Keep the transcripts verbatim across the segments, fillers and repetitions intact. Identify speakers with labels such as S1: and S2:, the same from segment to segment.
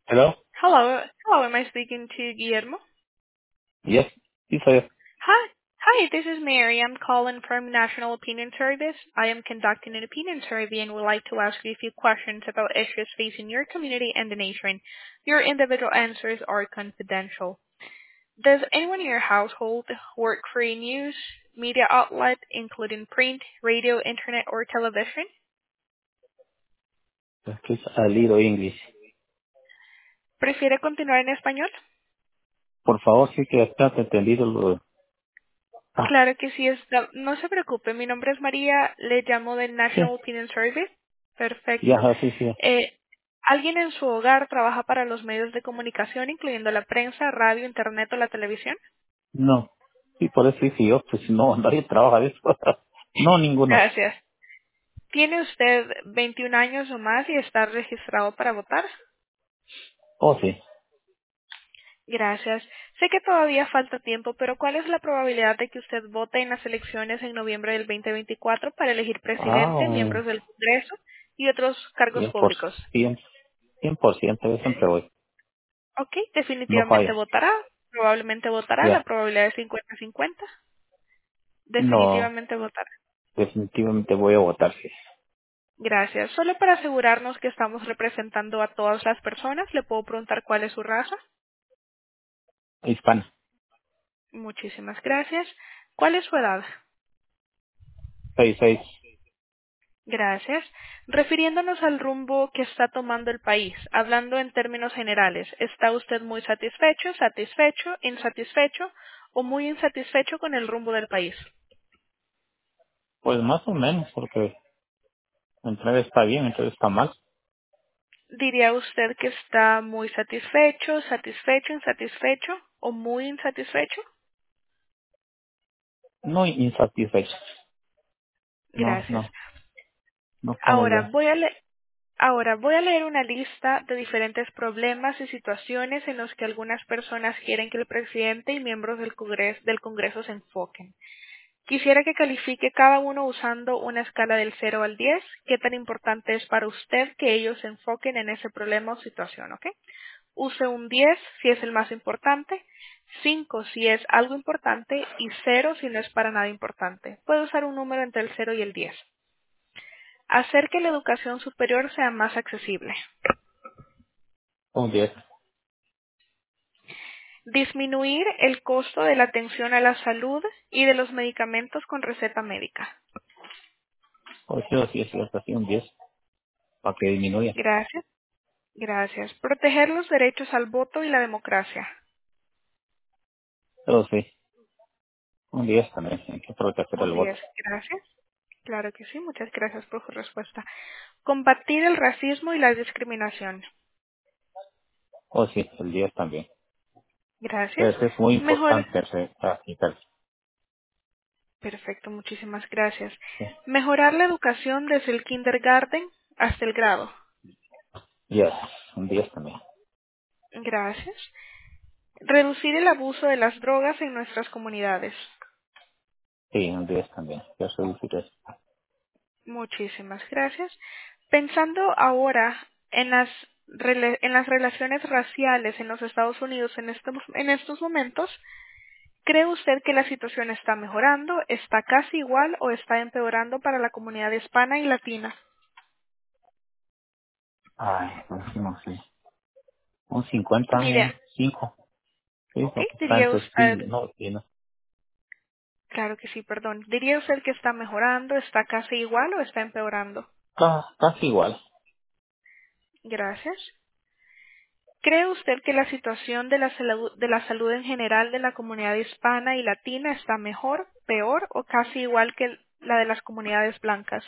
S1: Hello?
S2: Hello. Hello, am I speaking to Guillermo?
S1: Yes, sí soy yo.
S2: Hi. Hi, this is Mary. I'm calling from National Opinion Service. I am conducting an opinion survey and would like to ask you a few questions about issues facing your community and the nation. Your individual answers are confidential. Does anyone in your household work for a news media outlet, including print, radio, internet, or television?
S1: Es que es a little English.
S2: ¿Prefiere continuar en español?
S1: Por favor, sí que está entendido lo... Ah,
S2: Claro que sí está. No se preocupe, mi nombre es María, le llamo del
S1: sí.
S2: National Opinion Service.
S1: Ya,
S2: Perfecto.
S1: sí, sí.
S2: Eh, ¿Alguien en su hogar trabaja para los medios de comunicación, incluyendo la prensa, radio, internet o la televisión?
S1: No. Sí, por eso sí, yo, pues no, nadie trabaja de eso. No, ninguno.
S2: Gracias. ¿Tiene usted veintiún años o más y está registrado para votar?
S1: Oh, sí.
S2: Gracias. Sé que todavía falta tiempo, pero ¿cuál es la probabilidad de que usted vote en las elecciones en noviembre del dos mil veinticuatro para elegir
S1: Ah,
S2: presidente,
S1: un
S2: miembros del Congreso y otros cargos
S1: cien por
S2: públicos?
S1: ciento. cien por ciento, yo siempre voy.
S2: Ok,
S1: No
S2: definitivamente
S1: falla.
S2: votará. Probablemente votará. La
S1: Ya.
S2: probabilidad es cincuenta cincuenta.
S1: No,
S2: Definitivamente votará.
S1: definitivamente voy a votar, sí.
S2: Gracias. Solo para asegurarnos que estamos representando a todas las personas, le puedo preguntar cuál es su raza.
S1: Hispana.
S2: Muchísimas gracias. ¿Cuál es su edad?
S1: Seis, seis.
S2: Gracias. Refiriéndonos al rumbo que está tomando el país, hablando en términos generales, ¿está usted muy satisfecho, satisfecho, insatisfecho o muy insatisfecho con el rumbo del país?
S1: Pues más o menos, porque entre vez está bien, entre vez está mal.
S2: ¿Diría usted que está muy satisfecho, satisfecho, insatisfecho o muy insatisfecho?
S1: No insatisfecho. No,
S2: Gracias.
S1: no, no está muy
S2: Ahora
S1: bien.
S2: voy a le- ahora voy a leer una lista de diferentes problemas y situaciones en los que algunas personas quieren que el presidente y miembros del Congreso, del Congreso se enfoquen. Quisiera que califique cada uno usando una escala del cero al diez. ¿Qué tan importante es para usted que ellos se enfoquen en ese problema o situación? ¿Ok? Use un diez si es el más importante, cinco si es algo importante y cero si no es para nada importante. Puede usar un número entre el cero y el diez. Hacer que la educación superior sea más accesible.
S1: Un diez.
S2: Disminuir el costo de la atención a la salud y de los medicamentos con receta médica.
S1: O sí, o sí, es cierto, sí, un diez, para que disminuya.
S2: Gracias. Gracias. Proteger los derechos al voto y la democracia.
S1: Pero sí, un diez también, hay que proteger
S2: Un
S1: el voto.
S2: diez. Gracias. Claro que sí. Muchas gracias por su respuesta. Combatir el racismo y la discriminación.
S1: O sí, el diez también.
S2: Gracias.
S1: Eso es muy
S2: Mejor.
S1: importante, ese- practicar.
S2: Perfecto, muchísimas gracias.
S1: Sí.
S2: Mejorar la educación desde el kindergarten hasta el grado.
S1: Yes, un diez también.
S2: Gracias. Reducir el abuso de las drogas en nuestras comunidades.
S1: Sí, un diez también. Yo soy decir eso.
S2: Muchísimas gracias. Pensando ahora en las rela- en las relaciones raciales en los Estados Unidos en estos en estos momentos, ¿cree usted que la situación está mejorando, está casi igual o está empeorando para la comunidad hispana y latina?
S1: Ay, pues no sé. Un cincuenta, un
S2: Mire,
S1: cinco. Sí,
S2: ok,
S1: porque está
S2: diría
S1: entre
S2: usted,
S1: sí, no, sí, no.
S2: claro que sí, perdón, diría usted que está mejorando, está casi igual o está empeorando.
S1: Ca- Casi igual.
S2: Gracias. ¿Cree usted que la situación de la, salud, de la salud en general de la comunidad hispana y latina está mejor, peor o casi igual que la de las comunidades blancas?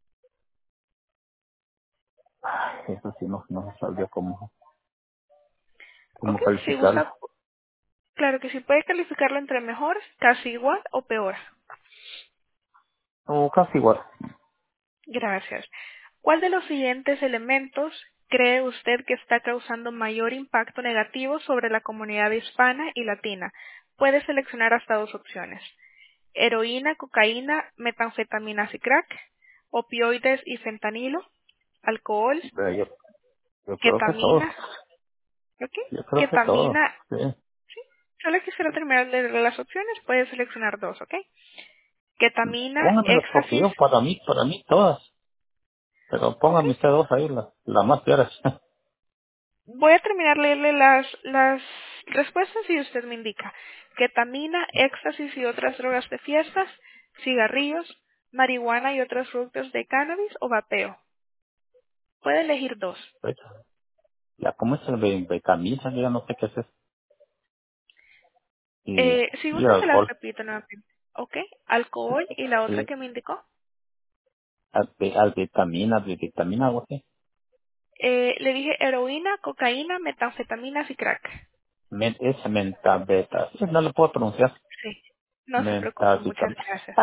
S1: Ay, eso sí, no, no sabría cómo,
S2: Ok,
S1: cómo
S2: si
S1: calificarlo.
S2: gusta, claro que sí puede calificarlo entre mejor, casi igual o peor.
S1: O casi igual.
S2: Gracias. ¿Cuál de los siguientes elementos cree usted que está causando mayor impacto negativo sobre la comunidad hispana y latina? Puede seleccionar hasta dos opciones. Heroína, cocaína, metanfetaminas y crack, opioides y fentanilo, alcohol,
S1: Pero yo, yo creo que todos.
S2: ketamina. ¿Ok?
S1: Yo creo que todo.
S2: Ketamina,
S1: Sí.
S2: sí. Solo quisiera terminar de leer las opciones. Puedes seleccionar dos, ¿ok? Ketamina,
S1: Póngamelas porque
S2: éxtasis.
S1: yo, para mí, para mí todas. Pero
S2: ¿Ok?
S1: póngame usted dos ahí, las la más peores.
S2: Voy a terminar de leerle las, las respuestas y usted me indica. Ketamina, éxtasis y otras drogas de fiestas, cigarrillos, marihuana y otros productos de cannabis o vapeo. Puede elegir dos.
S1: Ya, ¿cómo es el de, de camisa? Yo ya no sé qué es eso. Y,
S2: Eh, si
S1: y
S2: gusta se las
S1: alcohol.
S2: repito nuevamente. ¿Ok? Alcohol y la otra
S1: Sí.
S2: que me indicó.
S1: Al, al vitamina, de vitamina, algo así.
S2: Eh, le dije heroína, cocaína, metanfetaminas y crack.
S1: Men, es menta beta. Sí, no lo puedo pronunciar.
S2: Sí. No se preocupe,
S1: Menta
S2: muchas
S1: vitamina.
S2: gracias.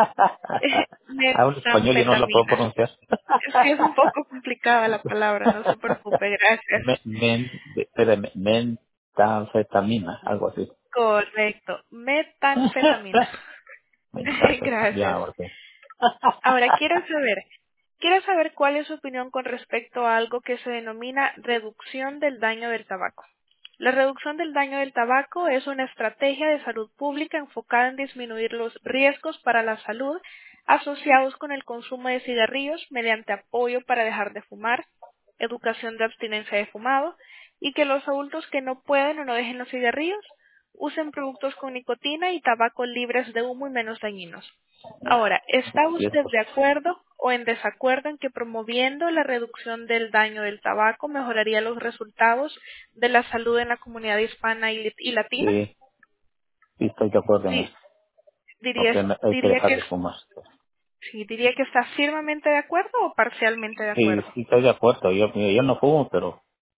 S1: Hablo español y no lo puedo
S2: Metanfetamina.
S1: pronunciar.
S2: Sí, es un poco complicada la palabra, no se preocupe, gracias.
S1: Men, men, de- espérame, mentanfetamina, algo así.
S2: Correcto, metanfetamina.
S1: Mentanfetamina,
S2: Gracias.
S1: ya, ok.
S2: Ahora quiero saber, quiero saber cuál es su opinión con respecto a algo que se denomina reducción del daño del tabaco. La reducción del daño del tabaco es una estrategia de salud pública enfocada en disminuir los riesgos para la salud asociados con el consumo de cigarrillos mediante apoyo para dejar de fumar, educación de abstinencia de fumado y que los adultos que no pueden o no dejen los cigarrillos usen productos con nicotina y tabaco libres de humo y menos dañinos. Ahora, ¿está
S1: Y es
S2: usted
S1: pues,
S2: de acuerdo o en desacuerdo en que promoviendo la reducción del daño del tabaco mejoraría los resultados de la salud en la comunidad hispana y, lit- y latina?
S1: sí, sí estoy de acuerdo en eso.
S2: Di- diría,
S1: Porque no- hay que
S2: diría
S1: dejar
S2: que
S1: de fumar.
S2: sí, diría que está firmemente de acuerdo o parcialmente de
S1: Sí,
S2: acuerdo.
S1: sí estoy de acuerdo. Yo, mira, yo no fumo, pero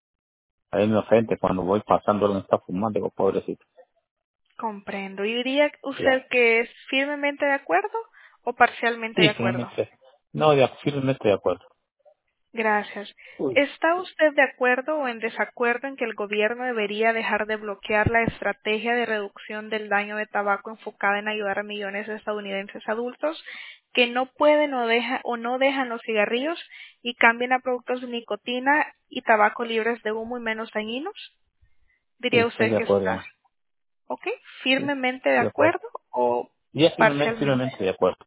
S1: a mí me ofende cuando voy pasando me está fumando, digo, pobrecito.
S2: Comprendo. ¿Y diría
S1: Ya.
S2: usted que es firmemente de acuerdo o parcialmente de
S1: Sí,
S2: acuerdo?
S1: firmemente. No, de, firmemente de acuerdo.
S2: Gracias.
S1: Uy.
S2: ¿Está usted de acuerdo o en desacuerdo en que el gobierno debería dejar de bloquear la estrategia de reducción del daño de tabaco enfocada en ayudar a millones de estadounidenses adultos que no pueden o, deja- o no dejan los cigarrillos y cambien a productos de nicotina y tabaco libres de humo y menos dañinos?
S1: Sí,
S2: Diría
S1: estoy
S2: usted
S1: de
S2: que
S1: acuerdo en
S2: está,
S1: eso.
S2: ¿ok?
S1: Sí,
S2: Firmemente de
S1: de acuerdo.
S2: acuerdo o
S1: Y es firmemente,
S2: parcialmente.
S1: firmemente de acuerdo.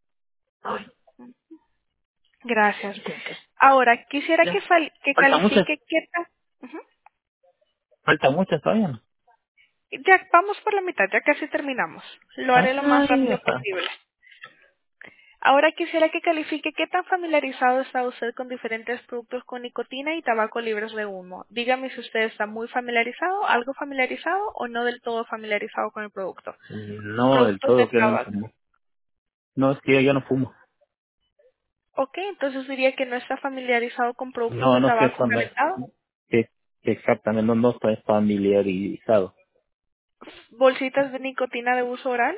S2: Gracias. Ahora, quisiera que,
S1: Ya.
S2: fal- que
S1: Faltan muchas,
S2: califique qué tal. Ujú.
S1: faltan muchas todavía, ¿no?
S2: Ya vamos por la mitad, ya casi terminamos. Lo haré lo más
S1: Ay, ya
S2: rápido
S1: está.
S2: posible. Ahora quisiera que califique qué tan familiarizado está usted con diferentes productos con nicotina y tabaco libres de humo. Dígame si usted está muy familiarizado, algo familiarizado o no del todo familiarizado con el producto.
S1: No, del
S2: Productos de
S1: todo que yo no
S2: tabaco.
S1: fumo. No, es que yo, yo no fumo.
S2: Ok, entonces diría que no está familiarizado con productos
S1: No,
S2: de
S1: no sé
S2: tabaco
S1: fami-
S2: calentado.
S1: que, que exactamente, no, no estoy familiarizado.
S2: Bolsitas de nicotina de uso oral.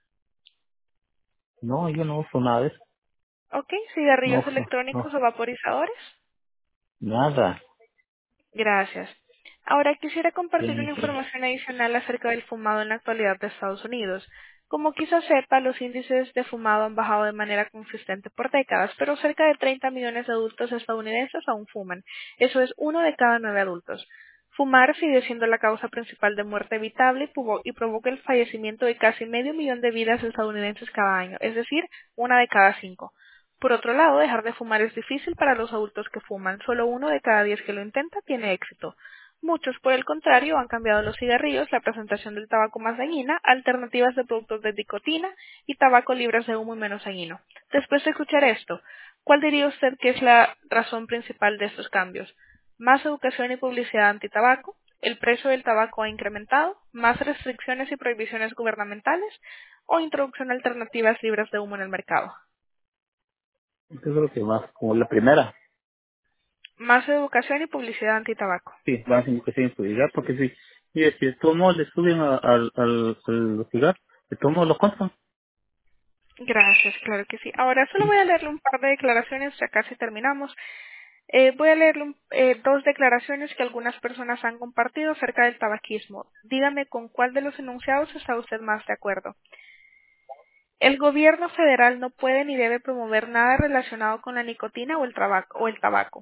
S1: No, yo no uso nada de eso.
S2: Ok,
S1: No
S2: cigarrillos
S1: uso,
S2: electrónicos
S1: no,
S2: o vaporizadores.
S1: nada.
S2: Gracias. Ahora quisiera compartir
S1: Sí,
S2: una
S1: sí.
S2: información adicional acerca del fumado en la actualidad de Estados Unidos. Como quizás sepa, los índices de fumado han bajado de manera consistente por décadas, pero cerca de treinta millones de adultos estadounidenses aún fuman. Eso es uno de cada nueve adultos. Fumar sigue siendo la causa principal de muerte evitable y provo- y provoca el fallecimiento de casi medio millón de vidas estadounidenses cada año, es decir, una de cada cinco. Por otro lado, dejar de fumar es difícil para los adultos que fuman. Solo uno de cada diez que lo intenta tiene éxito. Muchos, por el contrario, han cambiado los cigarrillos, la presentación del tabaco más dañina, alternativas de productos de nicotina y tabaco libres de humo y menos dañino. Después de escuchar esto, ¿cuál diría usted que es la razón principal de estos cambios? ¿Más educación y publicidad antitabaco? ¿El precio del tabaco ha incrementado? ¿Más restricciones y prohibiciones gubernamentales? ¿O introducción de alternativas libres de humo en el mercado?
S1: Yo creo que más como la primera.
S2: Más educación y publicidad antitabaco.
S1: Sí, más en que se cigarro, porque si, y si de todos modos le suben a- al, al, al cigarro, de todos modos lo compran.
S2: Gracias, claro que sí. Ahora solo
S1: Sí.
S2: voy a leerle un par de declaraciones, ya casi terminamos. Eh, voy a leerle un- eh, dos declaraciones que algunas personas han compartido acerca del tabaquismo. Dígame con cuál de los enunciados está usted más de acuerdo. El gobierno federal no puede ni debe promover nada relacionado con la nicotina o el, trabaco- o el tabaco.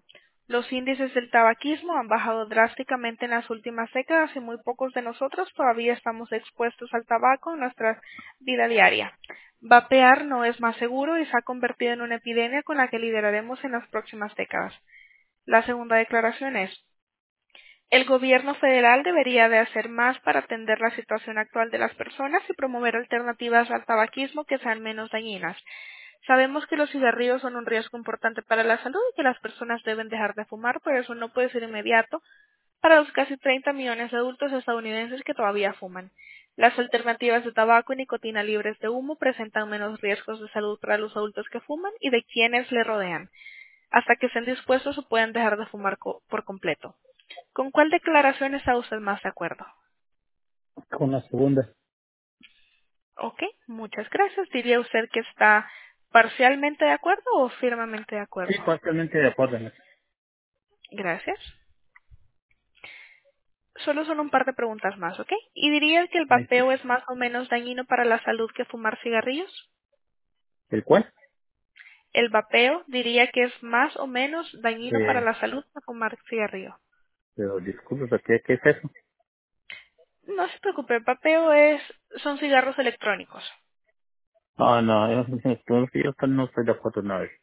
S2: Los índices del tabaquismo han bajado drásticamente en las últimas décadas y muy pocos de nosotros todavía estamos expuestos al tabaco en nuestra vida diaria. Vapear no es más seguro y se ha convertido en una epidemia con la que lidiaremos en las próximas décadas. La segunda declaración es: el gobierno federal debería de hacer más para atender la situación actual de las personas y promover alternativas al tabaquismo que sean menos dañinas. Sabemos que los cigarrillos son un riesgo importante para la salud y que las personas deben dejar de fumar, pero eso no puede ser inmediato para los casi treinta millones de adultos estadounidenses que todavía fuman. Las alternativas de tabaco y nicotina libres de humo presentan menos riesgos de salud para los adultos que fuman y de quienes le rodean, hasta que estén dispuestos o puedan dejar de fumar co- por completo. ¿Con cuál declaración está usted más de acuerdo?
S1: Con la segunda.
S2: Ok, muchas gracias. ¿Diría usted que está parcialmente de acuerdo o firmemente de
S1: Sí,
S2: acuerdo?
S1: parcialmente de acuerdo en eso.
S2: Gracias. Solo son un par de preguntas más, ¿ok? ¿Y diría que el
S1: Ahí sí.
S2: vapeo es más o menos dañino para la salud que fumar cigarrillos?
S1: ¿El cual?
S2: El vapeo diría que es más o menos dañino para
S1: Eh,
S2: la salud que fumar cigarrillo.
S1: pero disculpe, ¿pero ¿qué, ¿qué es eso?
S2: No se preocupe, el vapeo es, son cigarros electrónicos.
S1: Ah, no, yo, yo, yo no estoy de acuerdo en nada de eso.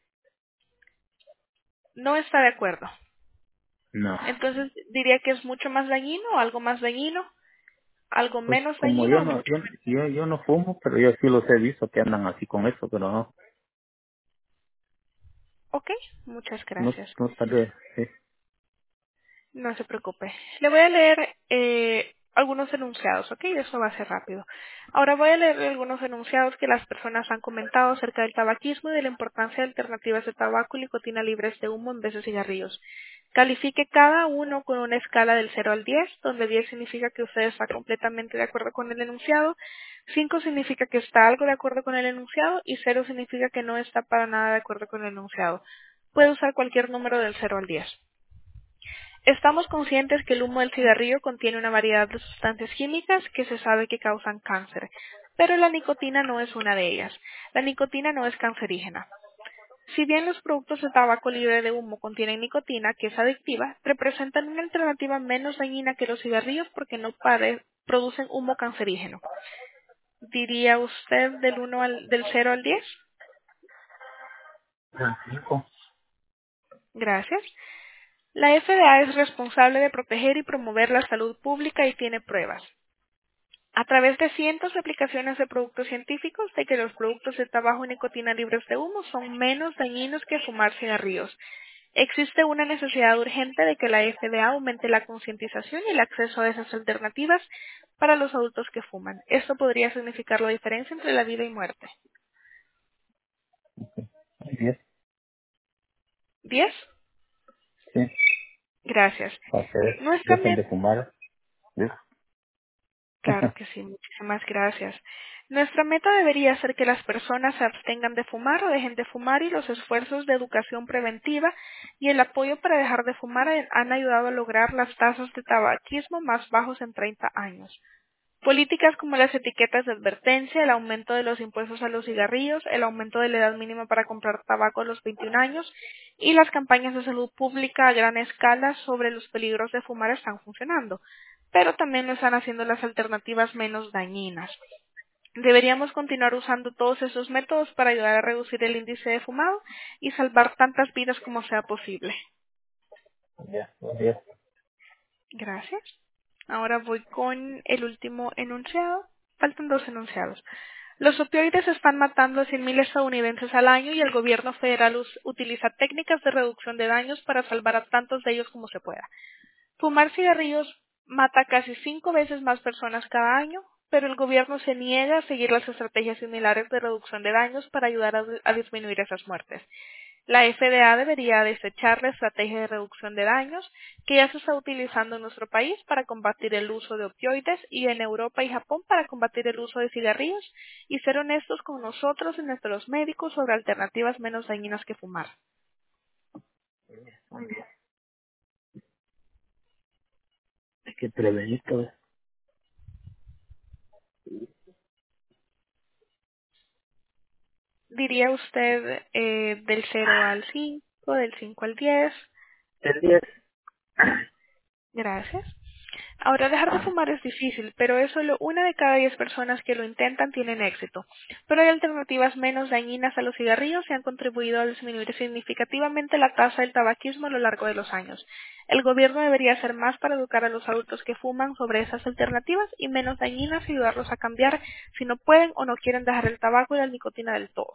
S2: No está de acuerdo.
S1: No.
S2: Entonces diría que es mucho más dañino, algo más dañino, algo
S1: Pues
S2: menos
S1: como
S2: dañino
S1: yo
S2: o
S1: no,
S2: mucho.
S1: yo, yo, yo no fumo, pero yo sí los he visto que andan así con eso, pero no,
S2: Ok, muchas
S1: no,
S2: gracias.
S1: no tal vez, sí.
S2: No se preocupe. Le voy a leer eh, algunos enunciados, ¿ok? Eso va a ser rápido. Ahora voy a leer algunos enunciados que las personas han comentado acerca del tabaquismo y de la importancia de alternativas de tabaco y nicotina libres de humo en vez de cigarrillos. Califique cada uno con una escala del cero al diez, donde diez significa que usted está completamente de acuerdo con el enunciado, cinco significa que está algo de acuerdo con el enunciado y cero significa que no está para nada de acuerdo con el enunciado. Puede usar cualquier número del cero al diez. Estamos conscientes que el humo del cigarrillo contiene una variedad de sustancias químicas que se sabe que causan cáncer, pero la nicotina no es una de ellas. La nicotina no es cancerígena. Si bien los productos de tabaco libre de humo contienen nicotina, que es adictiva, representan una alternativa menos dañina que los cigarrillos porque no pare- producen humo cancerígeno. ¿Diría usted del uno al, del cero al diez?
S1: Ah, cinco.
S2: Gracias. La F D A es responsable de proteger y promover la salud pública y tiene pruebas a través de cientos de aplicaciones de productos científicos de que los productos de tabaco y nicotina libres de humo son menos dañinos que fumar cigarrillos. Existe una necesidad urgente de que la F D A aumente la concientización y el acceso a esas alternativas para los adultos que fuman. Esto podría significar la diferencia entre la vida y muerte.
S1: Diez,
S2: ¿Diez?
S1: sí,
S2: Gracias.
S1: para que
S2: Nuestra
S1: dejen
S2: meta
S1: de fumar. ¿Ves?
S2: Claro que sí, muchísimas gracias. Nuestra meta debería ser que las personas se abstengan de fumar o dejen de fumar y los esfuerzos de educación preventiva y el apoyo para dejar de fumar han han ayudado a lograr las tasas de tabaquismo más bajos en treinta años. Políticas como las etiquetas de advertencia, el aumento de los impuestos a los cigarrillos, el aumento de la edad mínima para comprar tabaco a los veintiún años y las campañas de salud pública a gran escala sobre los peligros de fumar están funcionando, pero también lo están haciendo las alternativas menos dañinas. Deberíamos continuar usando todos esos métodos para ayudar a reducir el índice de fumado y salvar tantas vidas como sea posible.
S1: Ya, diez.
S2: Gracias. Ahora voy con el último enunciado. Faltan dos enunciados. Los opioides están matando a cien mil estadounidenses al año y el gobierno federal us- utiliza técnicas de reducción de daños para salvar a tantos de ellos como se pueda. Fumar cigarrillos mata casi cinco veces más personas cada año, pero el gobierno se niega a seguir las estrategias similares de reducción de daños para ayudar a, a disminuir esas muertes. La F D A debería desechar la estrategia de reducción de daños que ya se está utilizando en nuestro país para combatir el uso de opioides y en Europa y Japón para combatir el uso de cigarrillos y ser honestos con nosotros y nuestros médicos sobre alternativas menos dañinas que fumar.
S1: Hay que prevenir todo eso.
S2: ¿Diría usted eh, del cero al cinco, del cinco al diez?
S1: El diez.
S2: Gracias. Ahora, dejar de fumar es difícil, pero es solo una de cada diez personas que lo intentan tienen éxito. Pero hay alternativas menos dañinas a los cigarrillos y han contribuido a disminuir significativamente la tasa del tabaquismo a lo largo de los años. El gobierno debería hacer más para educar a los adultos que fuman sobre esas alternativas y menos dañinas y ayudarlos a cambiar si no pueden o no quieren dejar el tabaco y la nicotina del todo.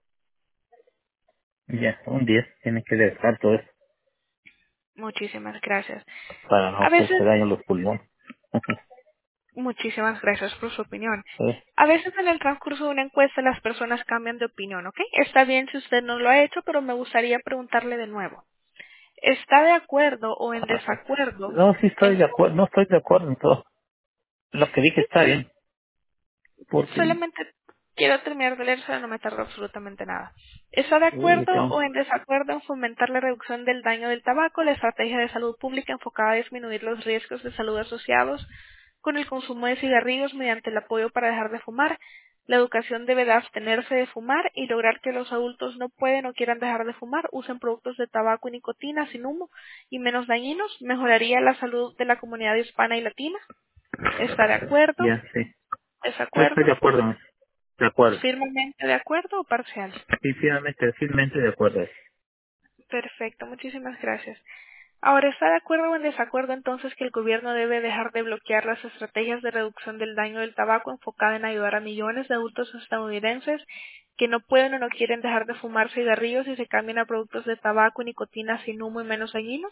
S1: Ya, un diez. Tiene que dejar todo eso
S2: Muchísimas gracias.
S1: para
S2: A
S1: no que se
S2: veces
S1: dañen los pulmones.
S2: Muchísimas gracias por su opinión.
S1: Sí.
S2: A veces en el transcurso de una encuesta las personas cambian de opinión, ¿ok? Está bien si usted no lo ha hecho, pero me gustaría preguntarle de nuevo. ¿Está de acuerdo o en desacuerdo
S1: No, sí estoy
S2: en
S1: de acuerdo, no estoy de acuerdo en todo. Lo que dije
S2: sí,
S1: está
S2: sol-
S1: bien, porque,
S2: solamente quiero terminar de leer, solo no me tardo absolutamente nada. ¿Está de
S1: uy,
S2: acuerdo
S1: tengo-
S2: o en desacuerdo en fomentar la reducción del daño del tabaco, la estrategia de salud pública enfocada a disminuir los riesgos de salud asociados con el consumo de cigarrillos mediante el apoyo para dejar de fumar? La educación debe de abstenerse de fumar y lograr que los adultos no pueden o quieran dejar de fumar, usen productos de tabaco y nicotina sin humo y menos dañinos, mejoraría la salud de la comunidad hispana y latina. ¿Está de acuerdo?
S1: ya, sí. No estoy
S2: ¿Desacuerdo?
S1: de acuerdo en eso. De acuerdo.
S2: ¿Firmemente de acuerdo o parcial?
S1: Sí, firmemente, firmemente de acuerdo.
S2: Perfecto, muchísimas gracias. Ahora, ¿está de acuerdo o en desacuerdo entonces que el gobierno debe dejar de bloquear las estrategias de reducción del daño del tabaco enfocada en ayudar a millones de adultos estadounidenses que no pueden o no quieren dejar de fumar cigarrillos y se cambien a productos de tabaco y nicotina sin humo y menos dañinos?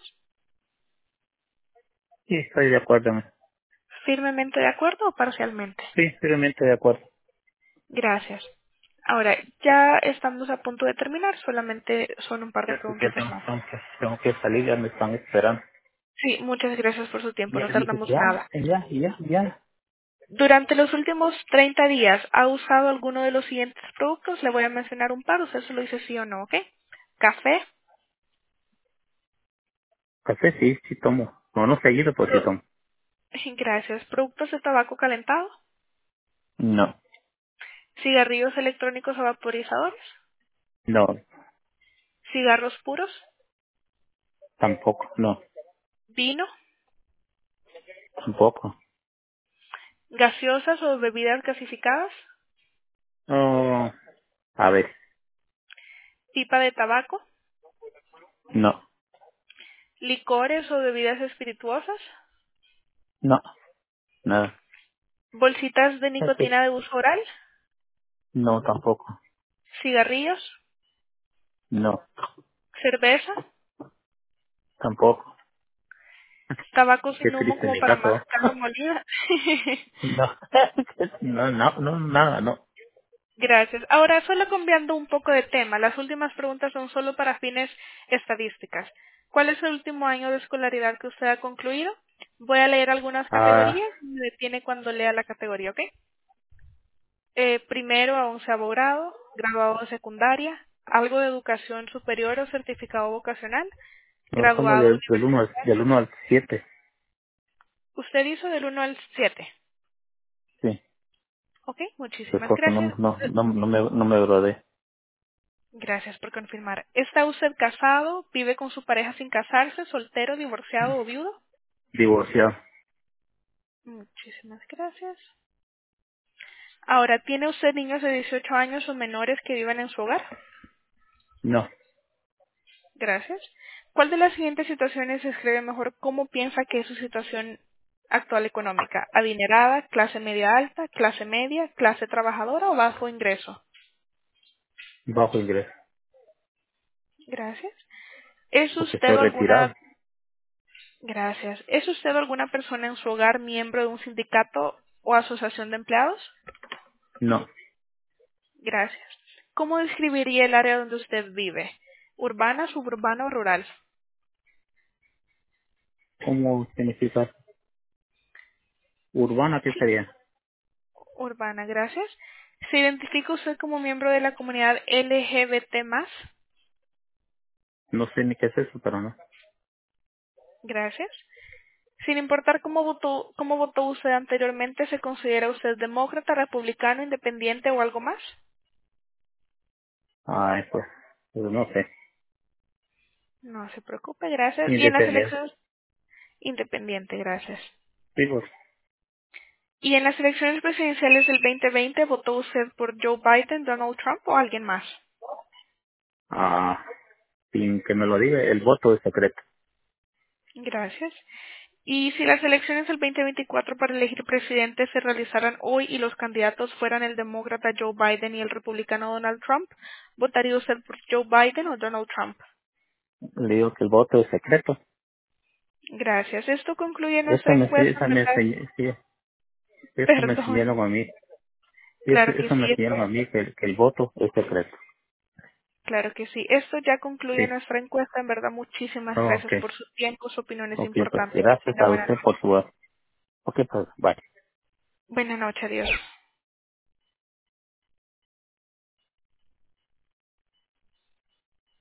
S1: Sí, estoy de acuerdo en eso.
S2: ¿Firmemente de acuerdo o parcialmente?
S1: Sí, firmemente de acuerdo.
S2: Gracias. Ahora, ya estamos a punto de terminar, solamente son un par de
S1: Ya, porque
S2: preguntitas
S1: tengo,
S2: más.
S1: tengo que, tengo que salir, ya me están esperando.
S2: Sí, muchas gracias por su tiempo,
S1: Ya
S2: no
S1: dije,
S2: tardamos
S1: ya,
S2: nada.
S1: ya, ya, ya.
S2: Durante los últimos treinta días, ¿ha usado alguno de los siguientes productos? Le voy a mencionar un par, usted solo dice sí o no, ¿ok? Café,
S1: Café sí, sí tomo. No, no seguido, pues sí
S2: pro-
S1: tomo.
S2: gracias. Productos de tabaco calentado,
S1: No,
S2: cigarrillos electrónicos o vaporizadores,
S1: no,
S2: cigarros puros,
S1: tampoco, no,
S2: vino,
S1: tampoco.
S2: gaseosas o bebidas gasificadas,
S1: Oh, a ver,
S2: pipa de tabaco,
S1: no,
S2: licores o bebidas espirituosas,
S1: no, nada.
S2: bolsitas de
S1: Este,
S2: nicotina de uso oral,
S1: no, tampoco,
S2: cigarrillos,
S1: no,
S2: cerveza,
S1: tampoco.
S2: tabaco
S1: Qué
S2: sin humo
S1: triste
S2: como
S1: mi
S2: para
S1: caso. ¿Eh?
S2: mascar molida.
S1: No, no, no, no, nada, no.
S2: Gracias. Ahora, solo cambiando un poco de tema, las últimas preguntas son solo para fines estadísticas. ¿Cuál es el último año de escolaridad que usted ha concluido? Voy a leer algunas
S1: Ah,
S2: categorías y me detiene cuando lea la categoría, ¿ok? Eh, primero a onceavo grado, graduado de secundaria, algo de educación superior o certificado vocacional,
S1: no, como
S2: graduado
S1: del, del uno al,
S2: universitario.
S1: del uno al siete.
S2: Usted hizo del uno al siete.
S1: Sí,
S2: ¿Ok?
S1: pues
S2: Muchísimas
S1: porque no,
S2: gracias.
S1: no, no, no me, no me gradué.
S2: Gracias por confirmar. ¿Está usted casado? ¿Vive con su pareja sin casarse? ¿Soltero, divorciado o viudo?
S1: Divorciado.
S2: Muchísimas gracias. Ahora, ¿tiene usted niños de dieciocho años o menores que vivan en su hogar?
S1: No,
S2: Gracias. ¿Cuál de las siguientes situaciones describe mejor cómo piensa que es su situación actual económica? ¿Adinerada, clase media alta, clase media, clase trabajadora o bajo ingreso?
S1: bajo ingreso,
S2: Gracias. ¿Es
S1: porque
S2: usted
S1: estoy
S2: o alguna
S1: retirado.
S2: Gracias. ¿Es usted o alguna persona en su hogar miembro de un sindicato o asociación de empleados?
S1: No,
S2: Gracias. ¿Cómo describiría el área donde usted vive? ¿Urbana, suburbana o rural?
S1: ¿cómo significa? Urbana, ¿qué
S2: Sí,
S1: sería?
S2: urbana, gracias. ¿Se identifica usted como miembro de la comunidad L G B T más?
S1: No sé ni qué es eso, pero no.
S2: Gracias. Sin importar cómo votó, cómo votó usted anteriormente, ¿se considera usted demócrata, republicano, independiente o algo más?
S1: Ay, pues, pues no sé.
S2: No se preocupe, gracias. Y en las
S1: Independiente.
S2: elecciones, independiente, gracias.
S1: Sí, pues.
S2: ¿Y en las elecciones presidenciales del dos mil veinte votó usted por Joe Biden, Donald Trump o alguien más?
S1: Ah, sin que me lo diga, el voto es secreto.
S2: Gracias. Y si las elecciones del dos mil veinticuatro para elegir presidente se realizaran hoy y los candidatos fueran el demócrata Joe Biden y el republicano Donald Trump, ¿votaría usted por Joe Biden o Donald Trump?
S1: Le digo que el voto es secreto.
S2: Gracias. Esto concluye
S1: Eso
S2: nuestra
S1: me,
S2: encuesta,
S1: eso me,
S2: ¿verdad?
S1: enseñ- sí, eso me
S2: Perdón.
S1: enseñaron a mí. Eso,
S2: Claro que
S1: eso
S2: sí.
S1: me enseñaron a mí, que, el- que el voto es secreto.
S2: Claro que sí. Esto ya
S1: Sí.
S2: concluye nuestra encuesta. En verdad, muchísimas
S1: Ok.
S2: gracias por su tiempo. Su opinión es
S1: Ok, pues
S2: importante. Que
S1: gracias
S2: tenga
S1: a
S2: buena
S1: usted
S2: noche.
S1: por su... Ok, pues bye.
S2: Buenas noches. Adiós.